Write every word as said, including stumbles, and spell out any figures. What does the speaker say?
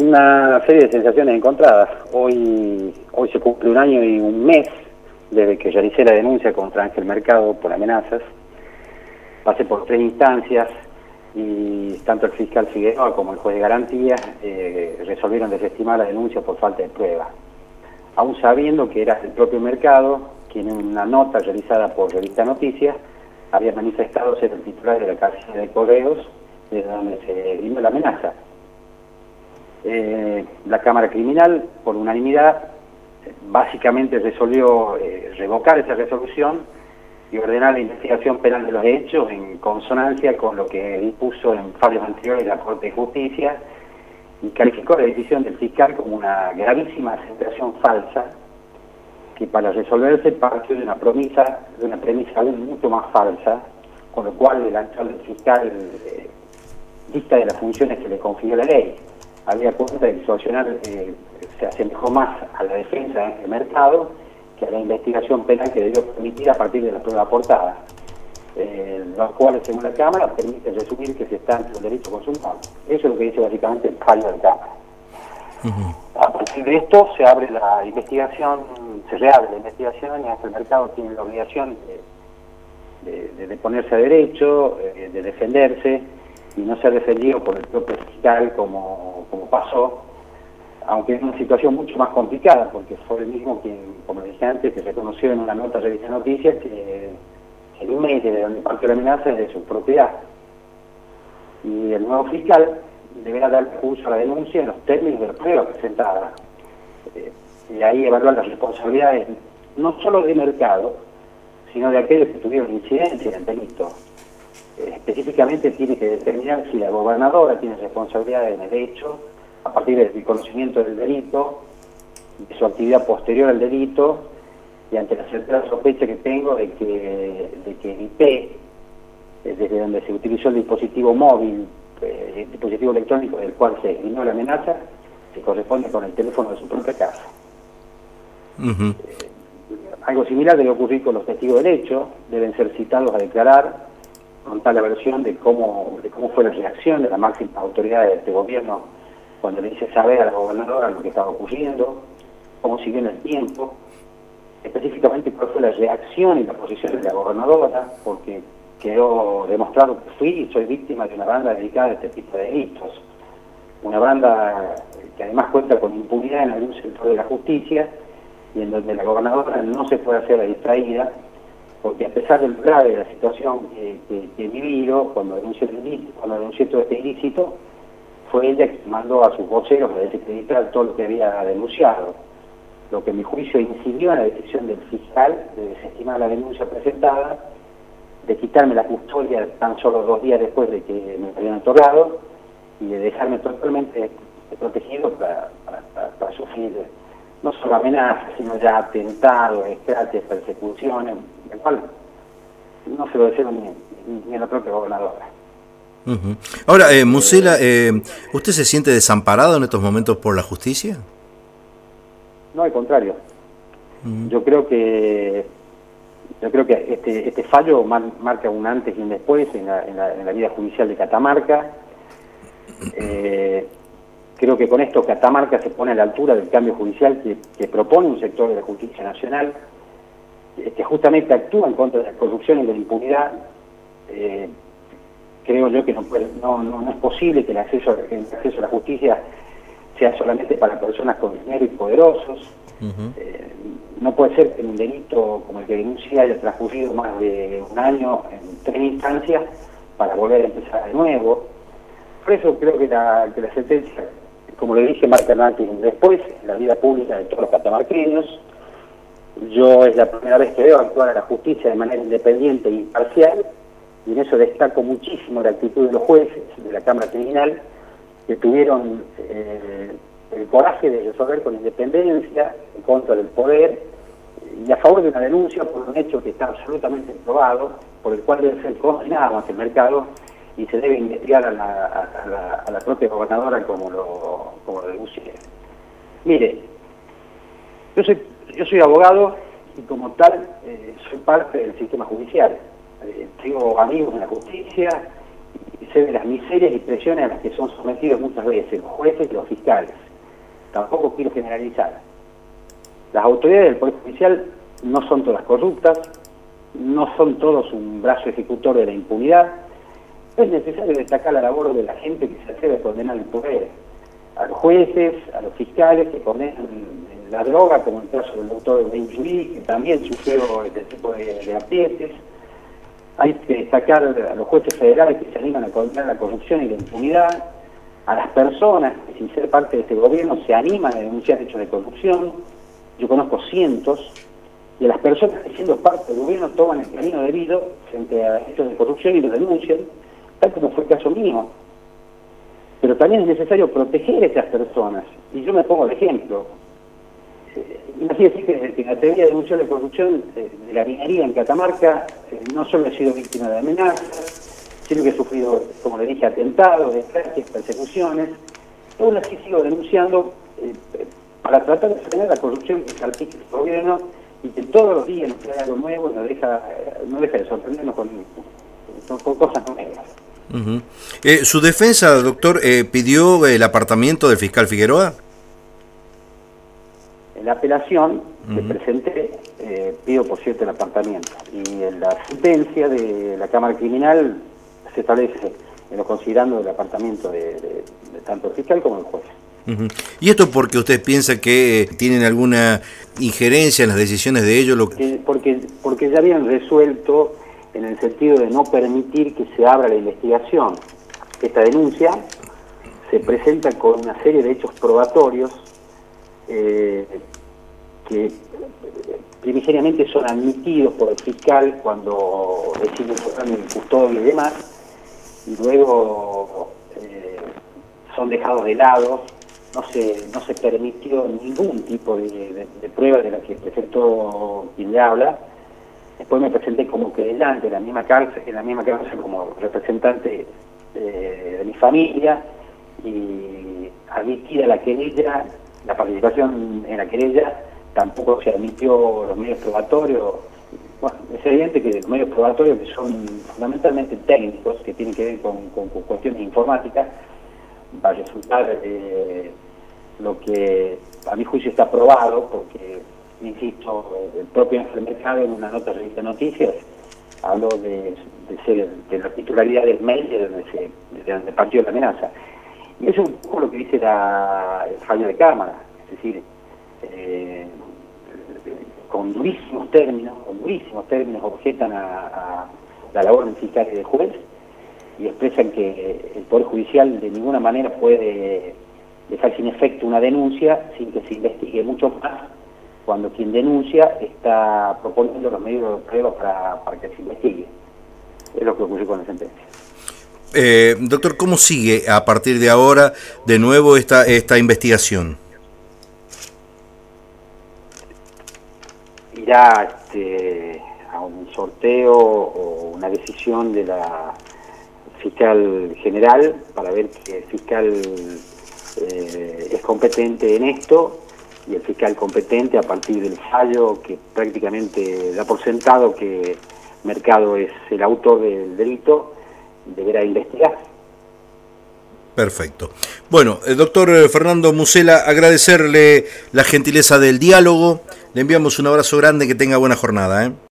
Una serie de sensaciones encontradas. Hoy, hoy se cumple un año y un mes desde que realicé la denuncia contra Ángel Mercado por amenazas. Pasé por tres instancias y tanto el fiscal Figueroa como el juez de garantía eh, resolvieron desestimar la denuncia por falta de prueba, aún sabiendo que era el propio Mercado quien en una nota realizada por Revista Noticias había manifestado ser el titular de la casilla de correos desde donde se vino la amenaza. Eh, la Cámara Criminal, por unanimidad, básicamente resolvió eh, revocar esa resolución y ordenar la investigación penal de los hechos en consonancia con lo que dispuso en fallos anteriores la Corte de Justicia, y calificó la decisión del fiscal como una gravísima aseveración falsa que para resolverse partió de una premisa, de una premisa aún mucho más falsa, con lo cual el actual fiscal eh, dista de las funciones que le confiere la ley. Había cuenta de que su accionar eh, se asemejó más a la defensa de Ángel Mercado que a la investigación penal que debió permitir a partir de la prueba aportada, eh, los cuales, según la Cámara, permite resumir que se está ante el derecho consumado. Eso es lo que dice básicamente el fallo de la Cámara. Uh-huh. A partir de esto se abre la investigación, se reabre la investigación y Ángel Mercado tiene la obligación de, de, de, de ponerse a derecho, eh, de defenderse y no ser defendido por el propio fiscal como, como pasó, aunque es una situación mucho más complicada, porque fue el mismo quien, como dije antes, que reconoció en una nota de Revista Noticias que el email de donde partió la amenaza es de su propiedad. Y el nuevo fiscal deberá dar curso a la denuncia en los términos de la prueba presentada. Eh, y ahí evaluar las responsabilidades, no solo de Mercado, sino de aquellos que tuvieron incidencia en el delito. Eh, específicamente tiene que determinar si la gobernadora tiene responsabilidad en el hecho, a partir del conocimiento del delito, de su actividad posterior al delito, y ante la certera sospecha que tengo de que, de que el I P, desde donde se utilizó el dispositivo móvil, el dispositivo electrónico del cual se esgrimió la amenaza, se corresponde con el teléfono de su propia casa. Uh-huh. eh, algo similar debe ocurrir con los testigos del hecho, deben ser citados a declarar, contar la versión de cómo, de cómo fue la reacción de las máximas autoridades de este gobierno cuando le hice saber a la gobernadora lo que estaba ocurriendo, cómo siguió en el tiempo, específicamente cuál fue la reacción y la posición de la gobernadora, porque quedó demostrado que fui y soy víctima de una banda dedicada a este tipo de delitos. Una banda que además cuenta con impunidad en algún sector de la justicia y en donde la gobernadora no se puede hacer la distraída, porque a pesar del grave de la situación que, que, que he vivido, cuando denuncié, el ilícito, cuando denuncié todo este ilícito, fue ella que mandó a sus voceros a desacreditar todo lo que había denunciado, lo que en mi juicio incidió en la decisión del fiscal de desestimar la denuncia presentada, de quitarme la custodia tan solo dos días después de que me habían otorgado y de dejarme totalmente protegido para, para, para, para sufrir no solo amenazas, sino ya atentados, escraches, persecuciones, el cual no se lo deseo ni, ni a la propia gobernadora. Uh-huh. Ahora, eh, Musela, eh, ¿usted se siente desamparado en estos momentos por la justicia? No, al contrario. Uh-huh. Yo creo que yo creo que este este fallo mar, marca un antes y un después en la, en la, en la vida judicial de Catamarca. Eh, creo que con esto Catamarca se pone a la altura del cambio judicial que, que propone un sector de la justicia nacional, que justamente actúa en contra de la corrupción y de la impunidad. Eh, creo yo que no, puede, no, no, no es posible que el acceso, el acceso a la justicia sea solamente para personas con dinero y poderosos. Uh-huh. eh, no puede ser que un delito como el que denuncia haya transcurrido más de un año en tres instancias para volver a empezar de nuevo. Por eso creo que la, que la sentencia, como le dije, marca antes y después en la vida pública de todos los catamarqueños. Yo es la primera vez que veo actuar a la justicia de manera independiente e imparcial, y en eso destaco muchísimo la actitud de los jueces de la Cámara Criminal, que tuvieron eh, el coraje de resolver con independencia, en contra del poder, y a favor de una denuncia por un hecho que está absolutamente probado, por el cual debe ser condenado ante el mercado, y se debe investigar a la, a la, a la propia gobernadora como lo, como lo denuncié. Mire, yo soy, yo soy abogado y como tal eh, soy parte del sistema judicial. Eh, tengo amigos en la justicia, sé de las miserias y presiones a las que son sometidos muchas veces los jueces y los fiscales. Tampoco quiero generalizar. Las autoridades del Poder Judicial no son todas corruptas, no son todos un brazo ejecutor de la impunidad. Es necesario destacar la labor de la gente que se atreve a condenar el poder, a los jueces, a los fiscales que condenan la droga, como el caso del doctor Benjuí, que también sufrió este tipo de, de aprietes. Hay que destacar a los jueces federales que se animan a condenar la corrupción y la impunidad, a las personas que sin ser parte de este gobierno se animan a denunciar hechos de corrupción. Yo conozco cientos, y a las personas que siendo parte del gobierno toman el camino debido frente a hechos de corrupción y los denuncian, tal como fue el caso mío. Pero también es necesario proteger a esas personas, y yo me pongo de ejemplo. Imagínense que desde que me atreví a denunciar la corrupción de la minería en Catamarca, eh, no solo he sido víctima de amenazas, sino que he sufrido, como le dije, atentados, desgracias, persecuciones. Aún así sigo denunciando eh, para tratar de frenar la corrupción que salpica el gobierno y que todos los días nos trae algo nuevo y nos deja, no deja de sorprendernos con, con, con cosas nuevas. Uh-huh. eh, ¿Su defensa, doctor, eh, pidió el apartamiento del fiscal Figueroa? En la apelación que uh-huh. presenté, eh, pido por cierto el apartamiento. Y en la sentencia de la Cámara Criminal se establece en lo considerando el apartamiento de, de, de tanto el fiscal como el juez. Uh-huh. ¿Y esto porque usted piensa que tienen alguna injerencia en las decisiones de ellos? Lo que... porque, porque ya habían resuelto en el sentido de no permitir que se abra la investigación. Esta denuncia se presenta con una serie de hechos probatorios eh, que primigeniamente son admitidos por el fiscal cuando decide ponerme en custodia y demás, y luego eh, son dejados de lado. No se, no se permitió ningún tipo de, de, de prueba de la que presentó quien le habla. Después me presenté como querellante en la misma cárcel, en la misma cárcel como representante eh, de mi familia, y admitida la querella, la participación en la querella, tampoco se admitió los medios probatorios. Bueno, es evidente que los medios probatorios, que son fundamentalmente técnicos, que tienen que ver con, con, con cuestiones informáticas, va a resultar eh, lo que a mi juicio está probado, porque, insisto, el propio Mercado en una nota de revista Noticias habló de, de, ser, de la titularidad del mail de donde, se, de donde partió la amenaza. Y eso es un poco lo que dice la, el fallo de Cámara, es decir, eh, con durísimos términos, con durísimos términos objetan a, a la labor del fiscal y del juez, y expresan que el Poder Judicial de ninguna manera puede dejar sin efecto una denuncia sin que se investigue mucho más cuando quien denuncia está proponiendo los medios de prueba para, para que se investigue. Es lo que ocurrió con la sentencia. Eh, doctor, ¿cómo sigue a partir de ahora de nuevo esta, esta investigación? Irá este, a un sorteo o una decisión de la fiscal general para ver que el fiscal eh, es competente en esto, y el fiscal competente, a partir del fallo que prácticamente da por sentado que Mercado es el autor del delito, deberá investigar. Perfecto. Bueno, el doctor Fernando Musela, agradecerle la gentileza del diálogo. Le enviamos un abrazo grande, que tenga buena jornada, ¿eh?